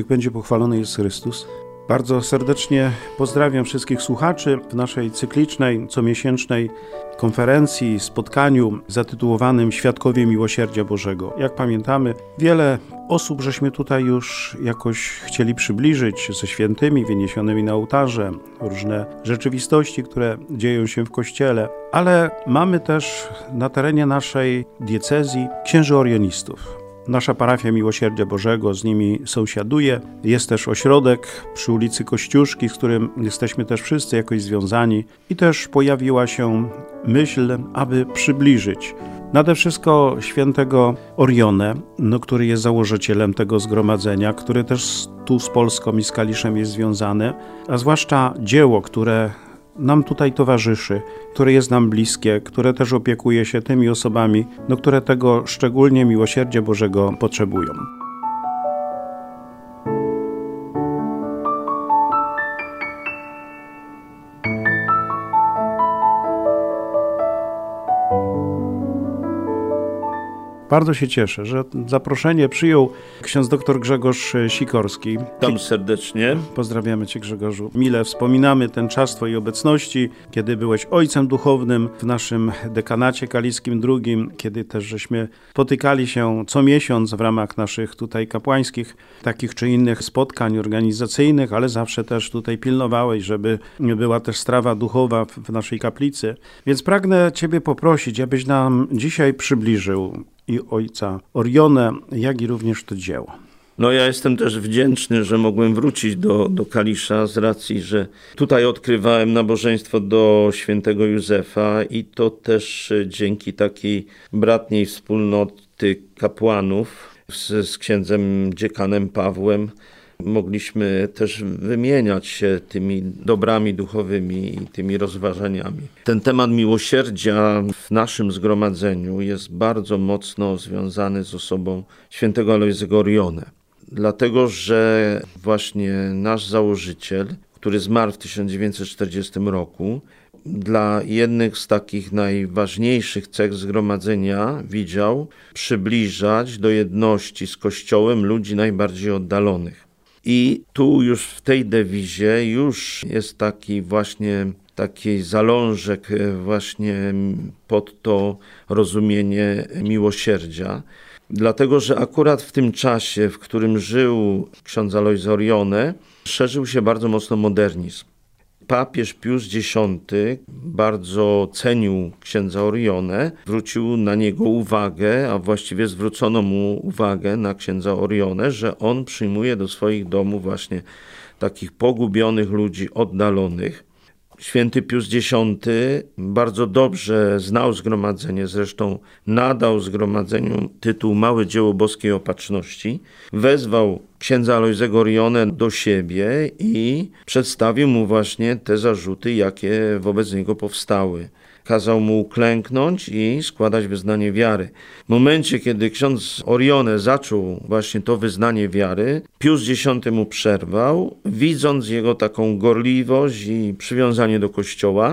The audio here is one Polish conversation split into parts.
będzie pochwalony Jezus Chrystus. Bardzo serdecznie pozdrawiam wszystkich słuchaczy w naszej cyklicznej, comiesięcznej konferencji, spotkaniu zatytułowanym Świadkowie Miłosierdzia Bożego. Jak pamiętamy, wiele osób żeśmy tutaj już jakoś chcieli przybliżyć ze świętymi wyniesionymi na ołtarze, różne rzeczywistości, które dzieją się w Kościele, ale mamy też na terenie naszej diecezji księży orionistów. Nasza parafia Miłosierdzia Bożego z nimi sąsiaduje. Jest też ośrodek przy ulicy Kościuszki, z którym jesteśmy też wszyscy jakoś związani. I też pojawiła się myśl, aby przybliżyć nade wszystko świętego Orionę, który jest założycielem tego zgromadzenia, który też tu z Polską i z Kaliszem jest związany, a zwłaszcza dzieło, które nam tutaj towarzyszy, które jest nam bliskie, które też opiekuje się tymi osobami, które tego szczególnie miłosierdzia Bożego potrzebują. Bardzo się cieszę, że zaproszenie przyjął ksiądz dr Grzegorz Sikorski. Witam serdecznie. Pozdrawiamy Cię, Grzegorzu. Mile wspominamy ten czas Twojej obecności, kiedy byłeś ojcem duchownym w naszym dekanacie kaliskim drugim, kiedy też żeśmy spotykali się co miesiąc w ramach naszych tutaj kapłańskich takich czy innych spotkań organizacyjnych, ale zawsze też tutaj pilnowałeś, żeby była też strawa duchowa w naszej kaplicy. Więc pragnę Ciebie poprosić, abyś nam dzisiaj przybliżył i ojca Orionę, jak i również to dzieło. Ja jestem też wdzięczny, że mogłem wrócić do Kalisza z racji, że tutaj odkrywałem nabożeństwo do świętego Józefa i to też dzięki takiej bratniej wspólnoty kapłanów z księdzem dziekanem Pawłem mogliśmy też wymieniać się tymi dobrami duchowymi i tymi rozważaniami. Ten temat miłosierdzia w naszym zgromadzeniu jest bardzo mocno związany z osobą świętego Alojzego Oriony. Dlatego, że właśnie nasz założyciel, który zmarł w 1940 roku, dla jednych z takich najważniejszych cech zgromadzenia widział przybliżać do jedności z Kościołem ludzi najbardziej oddalonych. I tu już w tej dewizie już jest taki zalążek właśnie pod to rozumienie miłosierdzia. Dlatego, że akurat w tym czasie, w którym żył ksiądz Alojzy Orione, szerzył się bardzo mocno modernizm. Papież Pius X bardzo cenił księdza Orionę, zwrócił na niego uwagę, a właściwie zwrócono mu uwagę na księdza Orionę, że on przyjmuje do swoich domów właśnie takich pogubionych ludzi, oddalonych. Święty Pius X bardzo dobrze znał zgromadzenie, zresztą nadał zgromadzeniu tytuł Małe Dzieło Boskiej Opatrzności. Wezwał księdza Alojzego Orionę do siebie i przedstawił mu właśnie te zarzuty, jakie wobec niego powstały. Kazał mu uklęknąć i składać wyznanie wiary. W momencie, kiedy ksiądz Orione zaczął właśnie to wyznanie wiary, Pius X mu przerwał, widząc jego taką gorliwość i przywiązanie do Kościoła.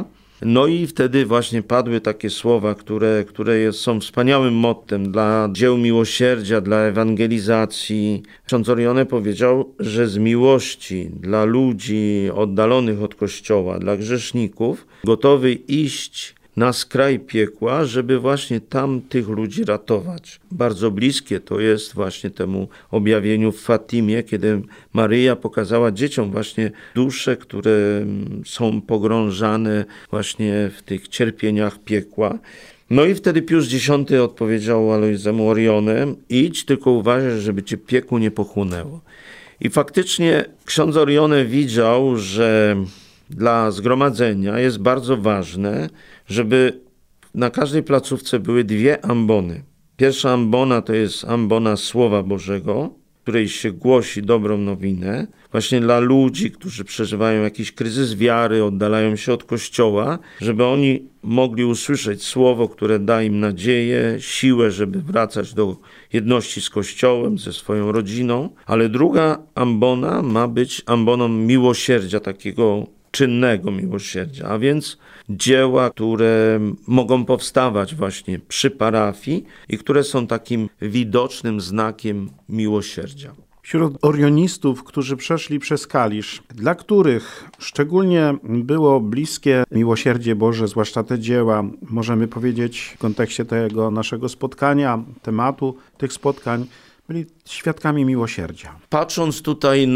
I wtedy właśnie padły takie słowa, które są wspaniałym mottem dla dzieł miłosierdzia, dla ewangelizacji. Ksiądz Orione powiedział, że z miłości dla ludzi oddalonych od Kościoła, dla grzeszników, gotowy iść na skraj piekła, żeby właśnie tam tych ludzi ratować. Bardzo bliskie to jest właśnie temu objawieniu w Fatimie, kiedy Maryja pokazała dzieciom właśnie dusze, które są pogrążane właśnie w tych cierpieniach piekła. I wtedy Pius X odpowiedział Alojzemu Orione: idź, tylko uważaj, żeby cię piekło nie pochłonęło. I faktycznie ksiądz Orione widział, że dla zgromadzenia jest bardzo ważne, żeby na każdej placówce były dwie ambony. Pierwsza ambona to jest ambona Słowa Bożego, w której się głosi dobrą nowinę, właśnie dla ludzi, którzy przeżywają jakiś kryzys wiary, oddalają się od Kościoła, żeby oni mogli usłyszeć słowo, które da im nadzieję, siłę, żeby wracać do jedności z Kościołem, ze swoją rodziną. Ale druga ambona ma być amboną miłosierdzia, takiego czynnego miłosierdzia, a więc dzieła, które mogą powstawać właśnie przy parafii i które są takim widocznym znakiem miłosierdzia. wśród orionistów, którzy przeszli przez Kalisz, dla których szczególnie było bliskie miłosierdzie Boże, zwłaszcza te dzieła, możemy powiedzieć w kontekście tego naszego spotkania, tematu tych spotkań, byli świadkami miłosierdzia. Patrząc tutaj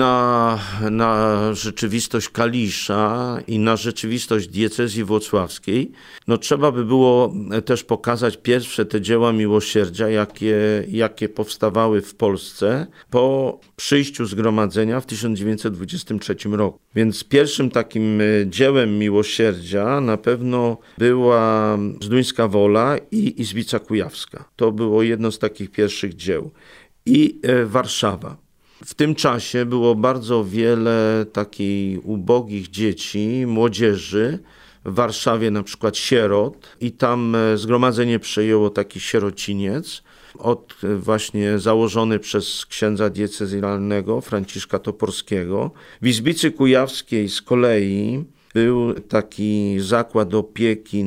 na rzeczywistość Kalisza i na rzeczywistość diecezji włocławskiej, trzeba by było też pokazać pierwsze te dzieła miłosierdzia, jakie powstawały w Polsce po przyjściu zgromadzenia w 1923 roku. Więc pierwszym takim dziełem miłosierdzia na pewno była Zduńska Wola i Izbica Kujawska. To było jedno z takich pierwszych dzieł. I Warszawa. W tym czasie było bardzo wiele takich ubogich dzieci, młodzieży, w Warszawie na przykład sierot i tam zgromadzenie przejęło taki sierociniec, właśnie założony przez księdza diecezjalnego Franciszka Toporskiego. W Izbicy Kujawskiej z kolei był taki zakład opieki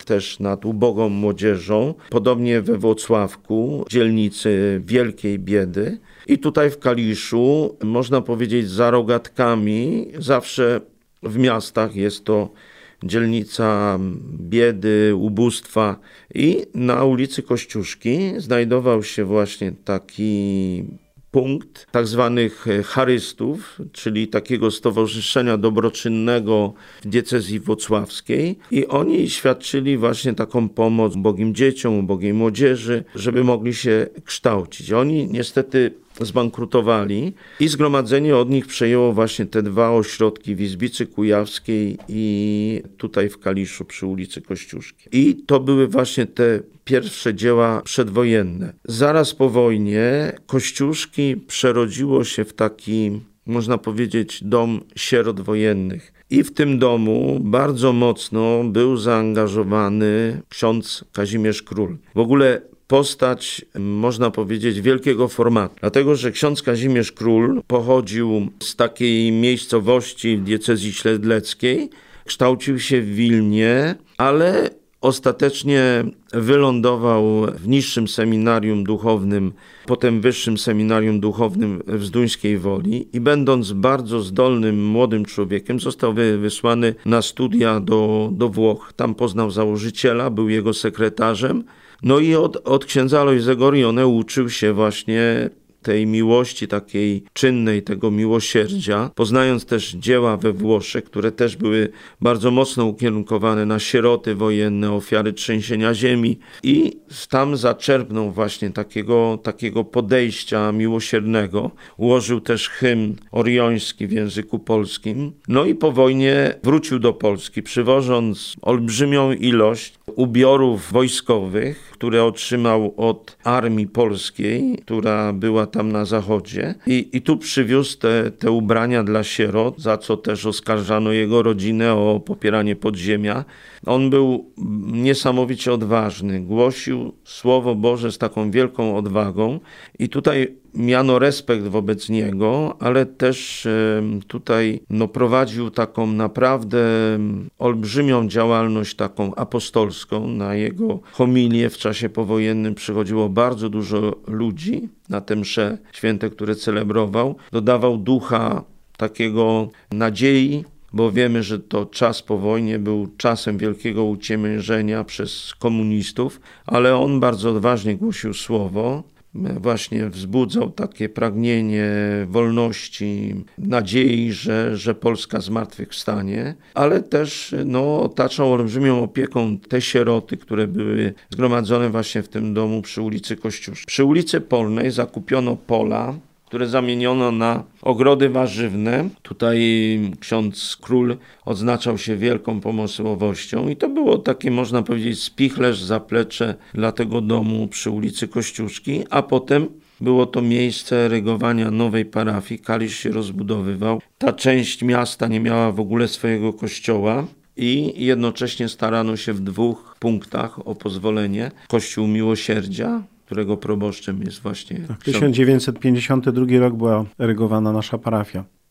nad ubogą młodzieżą, podobnie we Włocławku, dzielnicy wielkiej biedy. I tutaj w Kaliszu, można powiedzieć, za rogatkami, zawsze w miastach jest to dzielnica biedy, ubóstwa. I na ulicy Kościuszki znajdował się właśnie taki punkt tak zwanych charystów, czyli takiego stowarzyszenia dobroczynnego w diecezji włocławskiej, i oni świadczyli właśnie taką pomoc ubogim dzieciom, ubogiej młodzieży, żeby mogli się kształcić. Oni niestety zbankrutowali i zgromadzenie od nich przejęło właśnie te dwa ośrodki w Izbicy Kujawskiej i tutaj w Kaliszu przy ulicy Kościuszki. I to były właśnie te pierwsze dzieła przedwojenne. Zaraz po wojnie Kościuszki przerodziło się w taki, można powiedzieć, dom sierot wojennych. I w tym domu bardzo mocno był zaangażowany ksiądz Kazimierz Król. W ogóle postać, można powiedzieć, wielkiego formatu. Dlatego, że ksiądz Kazimierz Król pochodził z takiej miejscowości w diecezji śledleckiej, kształcił się w Wilnie, ale ostatecznie wylądował w niższym seminarium duchownym, potem wyższym seminarium duchownym w Zduńskiej Woli i będąc bardzo zdolnym młodym człowiekiem, został wysłany na studia do Włoch. Tam poznał założyciela, był jego sekretarzem. No i od księdza Alojzego Rione uczył się właśnie tej miłości takiej czynnej, tego miłosierdzia, poznając też dzieła we Włoszech, które też były bardzo mocno ukierunkowane na sieroty wojenne, ofiary trzęsienia ziemi, i tam zaczerpnął właśnie takiego podejścia miłosiernego. Ułożył też hymn orioński w języku polskim. No i po wojnie wrócił do Polski, przywożąc olbrzymią ilość ubiorów wojskowych, które otrzymał od armii polskiej, która była tam na zachodzie. I tu przywiózł te ubrania dla sierot, za co też oskarżano jego rodzinę o popieranie podziemia. On był niesamowicie odważny, głosił Słowo Boże z taką wielką odwagą i tutaj miano respekt wobec niego, ale też tutaj prowadził taką naprawdę olbrzymią działalność taką apostolską. Na jego homilię w czasie powojennym przychodziło bardzo dużo ludzi na te msze święte, które celebrował. Dodawał ducha takiego nadziei, bo wiemy, że to czas po wojnie był czasem wielkiego uciemiężenia przez komunistów, ale on bardzo odważnie głosił słowo, właśnie wzbudzał takie pragnienie wolności, nadziei, że Polska zmartwychwstanie, ale też otaczał olbrzymią opieką te sieroty, które były zgromadzone właśnie w tym domu przy ulicy Kościuszki. Przy ulicy Polnej zakupiono pola, które zamieniono na ogrody warzywne. Tutaj ksiądz Król odznaczał się wielką pomysłowością i to było takie, można powiedzieć, spichlerz, zaplecze dla tego domu przy ulicy Kościuszki, a potem było to miejsce rygowania nowej parafii. Kalisz się rozbudowywał. Ta część miasta nie miała w ogóle swojego kościoła i jednocześnie starano się w dwóch punktach o pozwolenie. Kościół Miłosierdzia, którego proboszczem jest właśnie... Tak, 1952 rok była erygowana nasza parafia.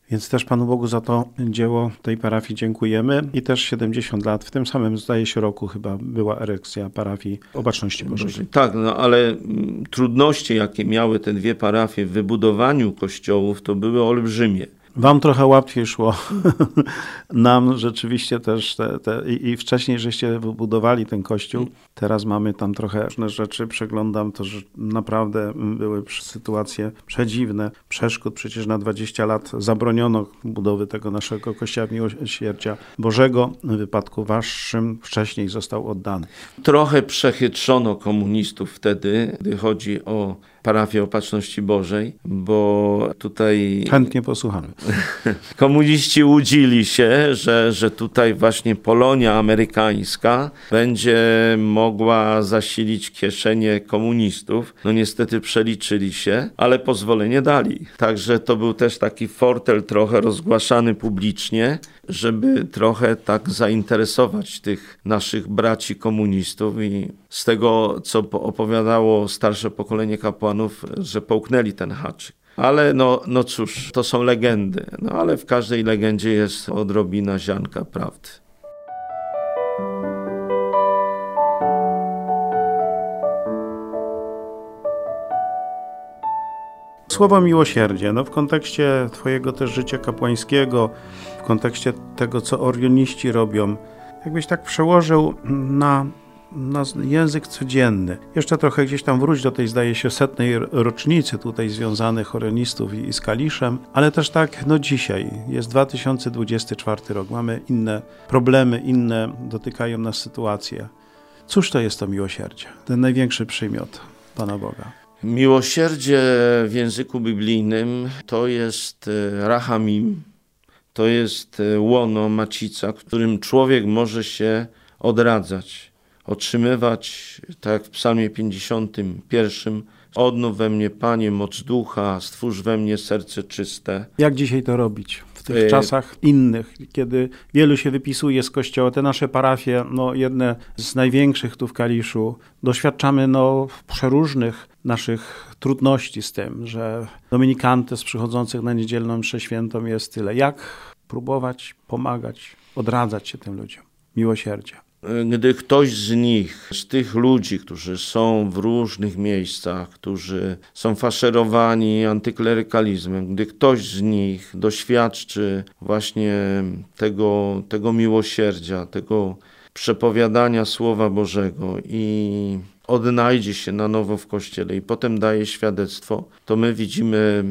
Więc też Panu Bogu za to dzieło tej parafii dziękujemy. I też 70 lat, w tym samym, zdaje się, roku chyba była erekcja parafii Opatrzności Bożej. Tak, no ale trudności, jakie miały te dwie parafie w wybudowaniu kościołów, to były olbrzymie. Wam trochę łatwiej szło. Nam rzeczywiście też i wcześniej żeście wybudowali ten kościół. Teraz mamy tam trochę różne rzeczy. Przeglądam to, że naprawdę były sytuacje przedziwne. Przeszkód przecież na 20 lat zabroniono budowy tego naszego kościoła Miłosierdzia Bożego. W wypadku waszym wcześniej został oddany. Trochę przechytrzono komunistów wtedy, gdy chodzi o parafię Opatrzności Bożej, bo tutaj... Chętnie posłuchamy. Komuniści łudzili się, że tutaj właśnie Polonia amerykańska będzie mogła zasilić kieszenie komunistów. No niestety przeliczyli się, ale pozwolenie dali. Także to był też taki fortel trochę rozgłaszany publicznie, żeby trochę tak zainteresować tych naszych braci komunistów i z tego, co opowiadało starsze pokolenie kapłanów, że połknęli ten haczyk. Ale no cóż, to są legendy, no ale w każdej legendzie jest odrobina ziarnka prawdy. Słowo miłosierdzie, no w kontekście twojego też życia kapłańskiego, w kontekście tego, co orioniści robią, jakbyś tak przełożył na język codzienny. Jeszcze trochę gdzieś tam wróć do tej, zdaje się, 100. rocznicy tutaj związanych orionistów i z Kaliszem, ale też tak, no dzisiaj jest 2024 rok, mamy inne problemy, inne dotykają nas sytuacje. Cóż to jest to miłosierdzie? Ten największy przymiot Pana Boga. Miłosierdzie w języku biblijnym to jest rachamim, to jest łono, macica, w którym człowiek może się odradzać, otrzymywać, tak jak w psalmie 51, odnów we mnie, Panie, moc ducha, stwórz we mnie serce czyste. Jak dzisiaj to robić w tych czasach innych, kiedy wielu się wypisuje z kościoła, te nasze parafie, no jedne z największych tu w Kaliszu, doświadczamy przeróżnych naszych trudności z tym, że dominikantes przychodzących na niedzielną mszę świętą jest tyle. Jak próbować pomagać, odradzać się tym ludziom? Miłosierdzie. Gdy ktoś z nich, z tych ludzi, którzy są w różnych miejscach, którzy są faszerowani antyklerykalizmem, gdy ktoś z nich doświadczy właśnie tego miłosierdzia, tego przepowiadania Słowa Bożego i odnajdzie się na nowo w Kościele i potem daje świadectwo, to my widzimy,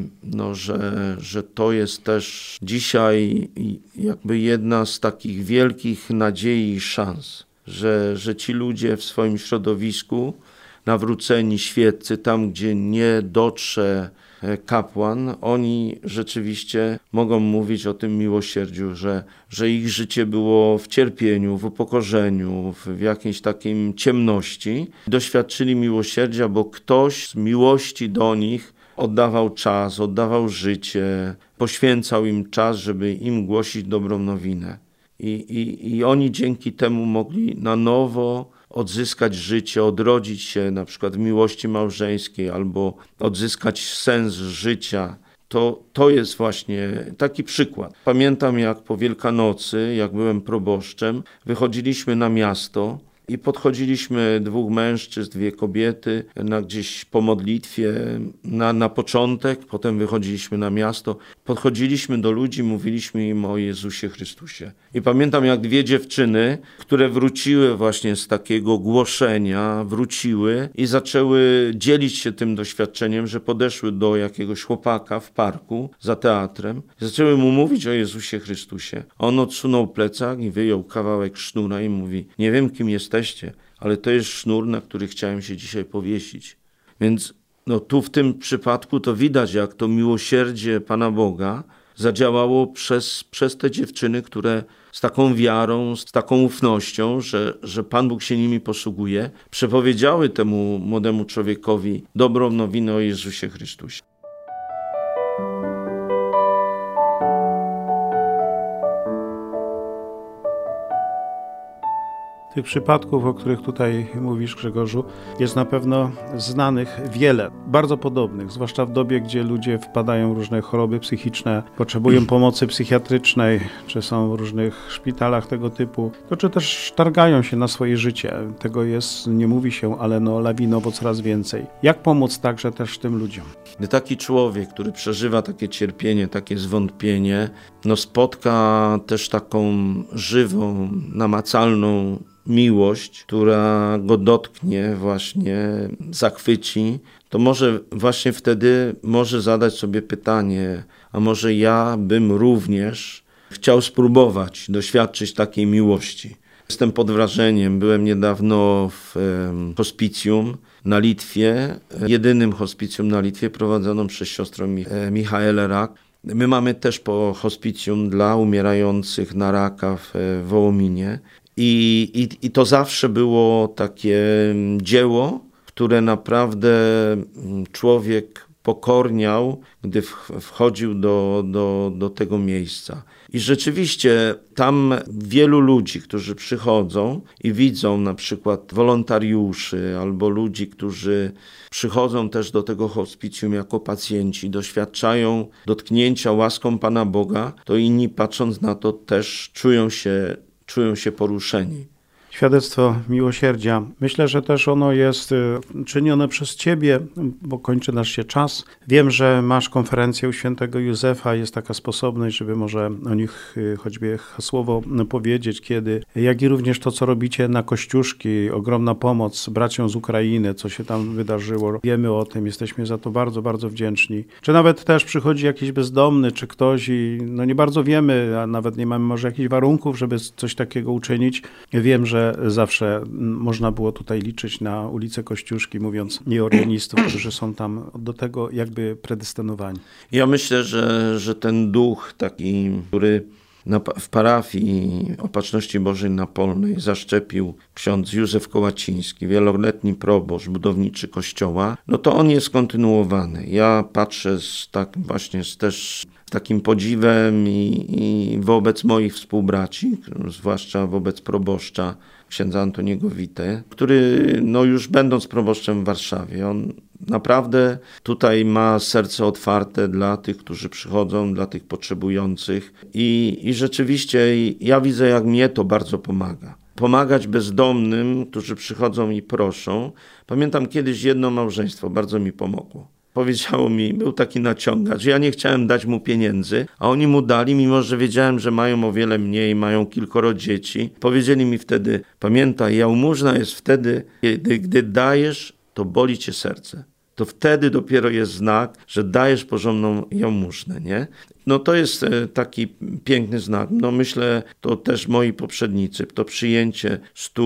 że to jest też dzisiaj jakby jedna z takich wielkich nadziei i szans, że ci ludzie w swoim środowisku, nawróceni świeccy, tam gdzie nie dotrze kapłan, oni rzeczywiście mogą mówić o tym miłosierdziu, że ich życie było w cierpieniu, w upokorzeniu, w jakiejś takiej ciemności. Doświadczyli miłosierdzia, bo ktoś z miłości do nich oddawał czas, oddawał życie, poświęcał im czas, żeby im głosić dobrą nowinę. I oni dzięki temu mogli na nowo odzyskać życie, odrodzić się na przykład w miłości małżeńskiej albo odzyskać sens życia. To jest właśnie taki przykład. Pamiętam, jak po Wielkanocy, jak byłem proboszczem, wychodziliśmy na miasto i podchodziliśmy 2 mężczyzn, 2 kobiety, gdzieś po modlitwie na początek, potem wychodziliśmy na miasto, podchodziliśmy do ludzi, mówiliśmy im o Jezusie Chrystusie. I pamiętam, jak 2 dziewczyny, które wróciły właśnie z takiego głoszenia, wróciły i zaczęły dzielić się tym doświadczeniem, że podeszły do jakiegoś chłopaka w parku za teatrem, zaczęły mu mówić o Jezusie Chrystusie. On odsunął plecak i wyjął kawałek sznura i mówi: nie wiem, kim jesteście, ale to jest sznur, na który chciałem się dzisiaj powiesić. Więc tu w tym przypadku to widać, jak to miłosierdzie Pana Boga zadziałało przez te dziewczyny, które z taką wiarą, z taką ufnością, że Pan Bóg się nimi posługuje, przepowiedziały temu młodemu człowiekowi dobrą nowinę o Jezusie Chrystusie. Tych przypadków, o których tutaj mówisz, Grzegorzu, jest na pewno znanych wiele, bardzo podobnych, zwłaszcza w dobie, gdzie ludzie wpadają w różne choroby psychiczne, potrzebują pomocy psychiatrycznej, czy są w różnych szpitalach tego typu, to czy też targają się na swoje życie. Tego jest, nie mówi się, ale lawinowo coraz więcej. Jak pomóc także też tym ludziom? Gdy taki człowiek, który przeżywa takie cierpienie, takie zwątpienie, spotka też taką żywą, namacalną miłość, która go dotknie, właśnie zachwyci, to może właśnie wtedy może zadać sobie pytanie, a może ja bym również chciał spróbować doświadczyć takiej miłości. Jestem pod wrażeniem, byłem niedawno w hospicjum na Litwie, jedynym hospicjum na Litwie prowadzonym przez siostrę Michaelę Rak. My mamy też po hospicjum dla umierających na raka w Wołominie. I to zawsze było takie dzieło, które naprawdę człowiek pokorniał, gdy wchodził do tego miejsca. I rzeczywiście tam wielu ludzi, którzy przychodzą i widzą na przykład wolontariuszy albo ludzi, którzy przychodzą też do tego hospicjum jako pacjenci, doświadczają dotknięcia łaską Pana Boga, to inni patrząc na to też czują się poruszeni. Świadectwo miłosierdzia. Myślę, że też ono jest czynione przez Ciebie, bo kończy nasz się czas. Wiem, że masz konferencję u świętego Józefa, jest taka sposobność, żeby może o nich choćby słowo powiedzieć, kiedy, jak i również to, co robicie na Kościuszki, ogromna pomoc braciom z Ukrainy, co się tam wydarzyło. Wiemy o tym, jesteśmy za to bardzo, bardzo wdzięczni. Czy nawet też przychodzi jakiś bezdomny, czy ktoś i nie bardzo wiemy, a nawet nie mamy może jakichś warunków, żeby coś takiego uczynić. Wiem, że zawsze można było tutaj liczyć na ulicę Kościuszki, mówiąc nieorienistów, którzy są tam do tego jakby predestynowani. Ja myślę, że ten duch taki, który w parafii Opatrzności Bożej Napolnej zaszczepił ksiądz Józef Kołaciński, wieloletni proboszcz, budowniczy kościoła, to on jest kontynuowany. Ja patrzę też z takim podziwem i wobec moich współbraci, zwłaszcza wobec proboszcza księdza Antoniego Wite, który już będąc proboszczem w Warszawie, on naprawdę tutaj ma serce otwarte dla tych, którzy przychodzą, dla tych potrzebujących i rzeczywiście ja widzę, jak mnie to bardzo pomaga. Pomagać bezdomnym, którzy przychodzą i proszą. Pamiętam kiedyś jedno małżeństwo, bardzo mi pomogło. Powiedziało mi, był taki naciągacz, ja nie chciałem dać mu pieniędzy, a oni mu dali, mimo że wiedziałem, że mają o wiele mniej, mają kilkoro dzieci. Powiedzieli mi wtedy, pamiętaj, jałmużna jest wtedy, gdy dajesz, to boli cię serce. To wtedy dopiero jest znak, że dajesz porządną jałmużnę, nie? To jest taki piękny znak. Myślę, to też moi poprzednicy, to przyjęcie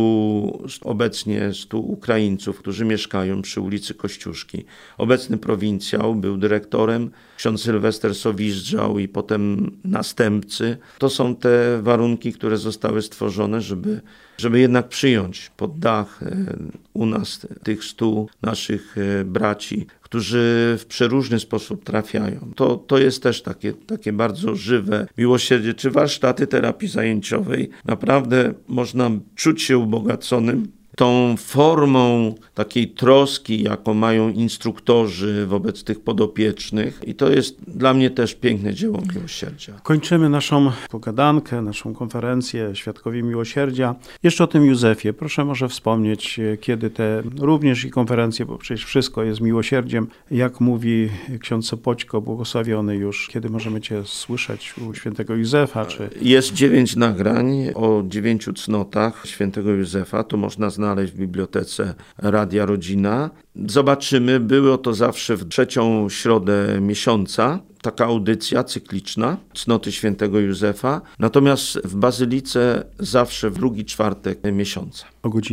obecnie 100 Ukraińców, którzy mieszkają przy ulicy Kościuszki. Obecny prowincjał był dyrektorem, ksiądz Sylwester Sowizdżał i potem następcy. To są te warunki, które zostały stworzone, żeby jednak przyjąć pod dach u nas tych 100 naszych braci, którzy w przeróżny sposób trafiają. To jest też takie bardzo żywe miłosierdzie, czy warsztaty terapii zajęciowej. Naprawdę można czuć się ubogaconym tą formą takiej troski, jaką mają instruktorzy wobec tych podopiecznych. I to jest dla mnie też piękne dzieło miłosierdzia. Kończymy naszą pogadankę, naszą konferencję Świadkowie Miłosierdzia. Jeszcze o tym Józefie. Proszę może wspomnieć, kiedy te również i konferencje, bo przecież wszystko jest miłosierdziem. Jak mówi ksiądz Sopoćko, błogosławiony już, kiedy możemy Cię słyszeć u świętego Józefa? Jest 9 nagrań o 9 cnotach świętego Józefa. To można znaleźć w bibliotece Radia Rodzina. Zobaczymy, było to zawsze w 3. środę miesiąca, taka audycja cykliczna, cnoty świętego Józefa, natomiast w Bazylice zawsze w 2. czwartek miesiąca. O godzinie?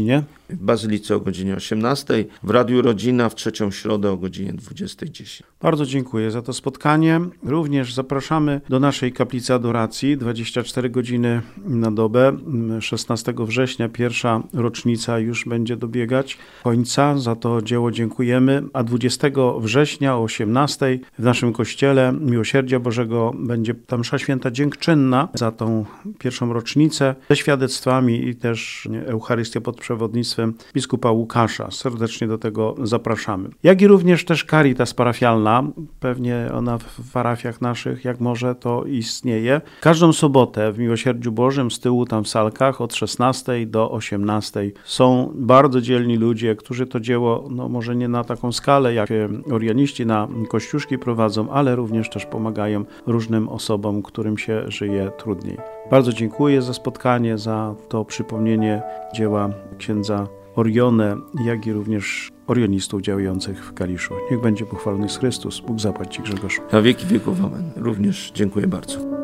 w Bazylice o godzinie 18, w Radiu Rodzina w trzecią środę o godzinie 20:10. Bardzo dziękuję za to spotkanie. Również zapraszamy do naszej kaplicy adoracji 24 godziny na dobę. 16 września pierwsza rocznica już będzie dobiegać końca. Za to dzieło dziękujemy. A 20 września o 18 w naszym kościele Miłosierdzia Bożego będzie ta msza święta dziękczynna za tą pierwszą rocznicę ze świadectwami i też Eucharystia pod przewodnictwem biskupa Łukasza. Serdecznie do tego zapraszamy. Jak i również też Caritas parafialna. Pewnie ona w parafiach naszych, jak może, to istnieje. Każdą sobotę w Miłosierdziu Bożym z tyłu tam w salkach od 16 do 18 są bardzo dzielni ludzie, którzy to dzieło, no może nie na taką skalę, jak orianiści na kościuszki prowadzą, ale również też pomagają różnym osobom, którym się żyje trudniej. Bardzo dziękuję za spotkanie, za to przypomnienie dzieła księdza Orione, jak i również orionistów działających w Kaliszu. Niech będzie pochwalony Chrystus. Bóg zapłać Ci, Grzegorz. Na wieki wieków amen. Również dziękuję bardzo.